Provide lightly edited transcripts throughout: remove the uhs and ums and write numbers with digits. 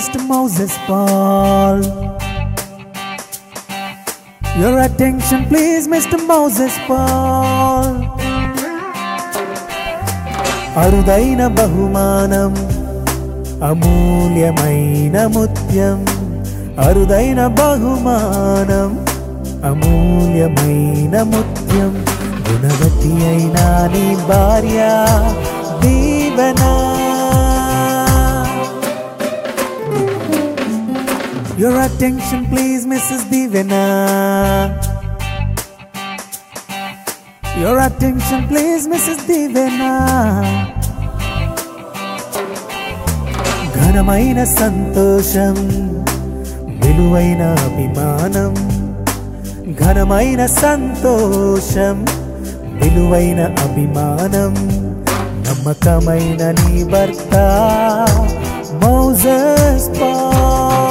Mr. Moses Paul. Your attention please, Mr. Moses Paul. అరుదైన బహుమానం, అమూల్యమైన ముత్యం. అరుదైన బహుమానం, అమూల్యమైన ముత్యం. గుణవతి అయినా నీ భార్య దీవెన. Your attention please, Mrs. Divana. Your attention please, Mrs. Divana. ఘనమైన సంతోషం, విలువైన అభిమానం. ఘనమైన సంతోషం, విలువైన అభిమానం. నమ్మకమైన నీ భర్త మోజెస్ పాల్.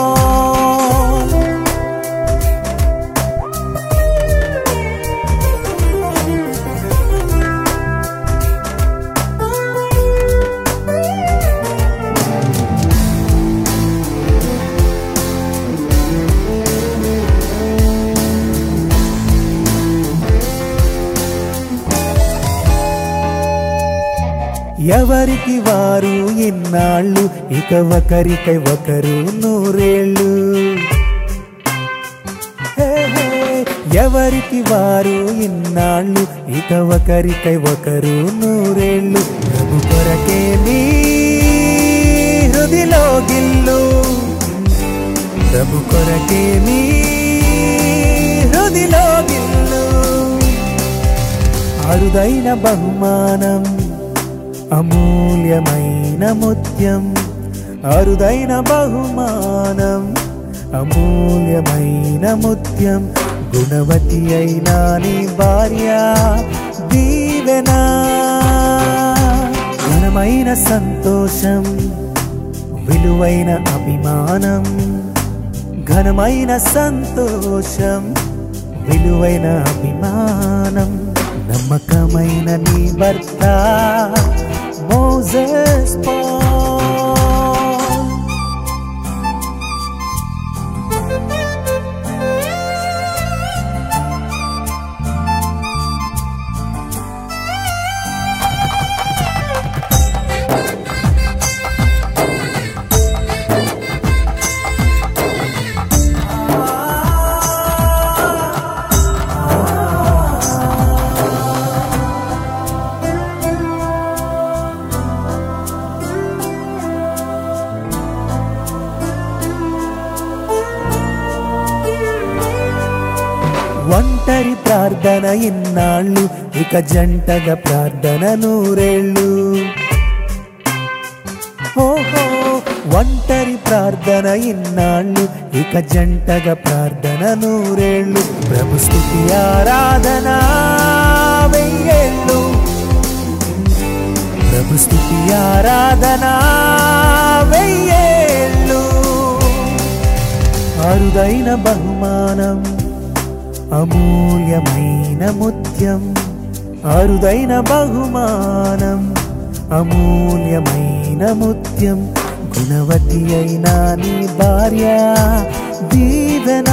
ఎవరికి వారు ఇన్నాళ్ళు, ఇక ఒకరికై ఒకరు నూరేళ్ళు. ఎవరికి వారు ఇన్నాళ్ళు, ఇక ఒకరికై ఒకరు నూరేళ్ళు. ప్రభు కొరకే నీ హృదిలో గిల్లు. ప్రభు కొరకే నీ హృదిలో గిల్లు. అరుదైన బహుమానం, అమూల్యమైన ముత్యం. అరుదైన బహుమానం, అమూల్యమైన ముత్యం. గుణవతి అయినా నీ భార్య దీవెన. ఘనమైన సంతోషం, విలువైన అభిమానం. ఘనమైన సంతోషం, విలువైన అభిమానం. నమ్మకమైన నీ భర్త Moses Paul. ఒంటరి ప్రార్థన ఇన్నాళ్ళు, ఇక జంటగా ప్రార్థన నూరేళ్ళు. ఓహో, ఒంటరి ప్రార్థన ఇన్నాళ్ళు, ఇక జంటగా ప్రార్థన నూరేళ్ళు. ప్రభు స్తుతి ఆరాధన వెయ్యేళ్ళు. ప్రభు స్తుతి ఆరాధన వెయ్యేళ్ళు. అరుదైన బహుమానం, అమూల్యమైన ముత్యం. అరుదైన బహుమానం, అమూల్యమైన ముత్యం. గుణవతి అయినా నీ భార్య దీవెన.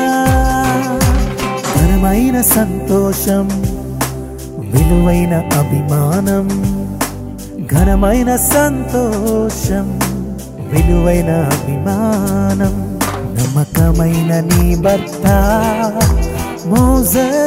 ఘనమైన సంతోషం, విలువైన అభిమానం. ఘనమైన సంతోషం, విలువైన అభిమానం. నమ్మకమైన నీ భర్త Moses